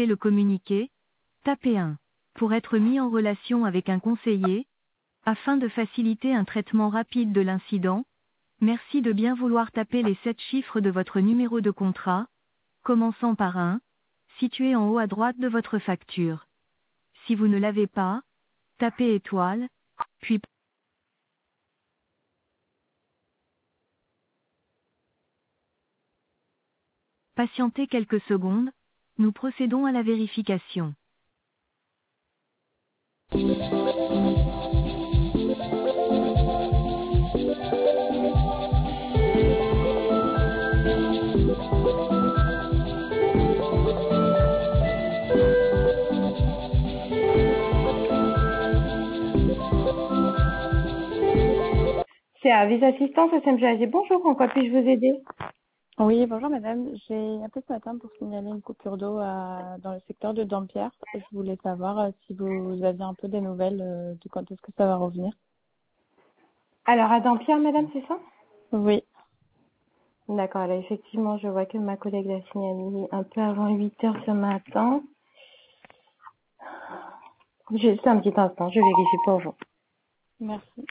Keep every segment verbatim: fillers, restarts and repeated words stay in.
souhaitez le communiquer, tapez un. Pour être mis en relation avec un conseiller, afin de faciliter un traitement rapide de l'incident, merci de bien vouloir taper les sept chiffres de votre numéro de contrat, commençant par un, situé en haut à droite de votre facture. Si vous ne l'avez pas, tapez étoile, puis patientez quelques secondes, nous procédons à la vérification. Service assistance S M G A G, bonjour, en quoi puis-je vous aider? Oui, bonjour madame. J'ai appelé ce matin pour signaler une coupure d'eau à- dans le secteur de Dampierre. Je voulais savoir euh, si vous aviez un peu des nouvelles euh, de quand est-ce que ça va revenir. Alors, à Dampierre, madame, c'est ça? Oui, D'accord, là, effectivement, je vois que ma collègue l'a signalé un peu avant huit heures ce matin. Juste un petit instant, je vérifie pour vous. merci.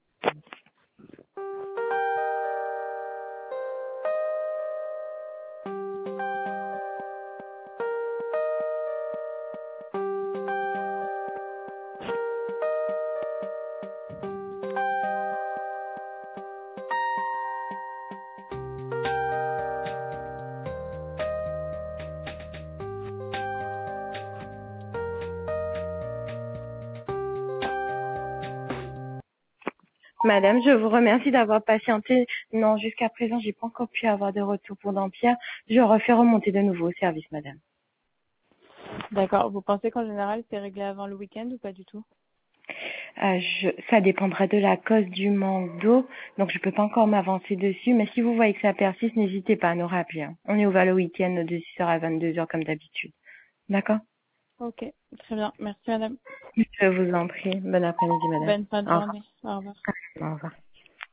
Madame, je vous remercie d'avoir patienté. Non, jusqu'à présent, j'ai pas encore pu avoir de retour pour Dampierre. Je refais remonter de nouveau au service, madame. D'accord. Vous pensez qu'en général c'est réglé avant le week-end ou pas du tout? Euh, je, ça dépendra de la cause du manque d'eau, donc je peux pas encore m'avancer dessus, mais si vous voyez que ça persiste, n'hésitez pas à nous rappeler. Hein. On est ouvert le week-end de six heures à vingt-deux heures comme d'habitude. D'accord? Ok, très bien. Merci madame. Je vous en prie. Bon après-midi, madame. Bonne fin de Au revoir. journée. Au revoir. Au revoir.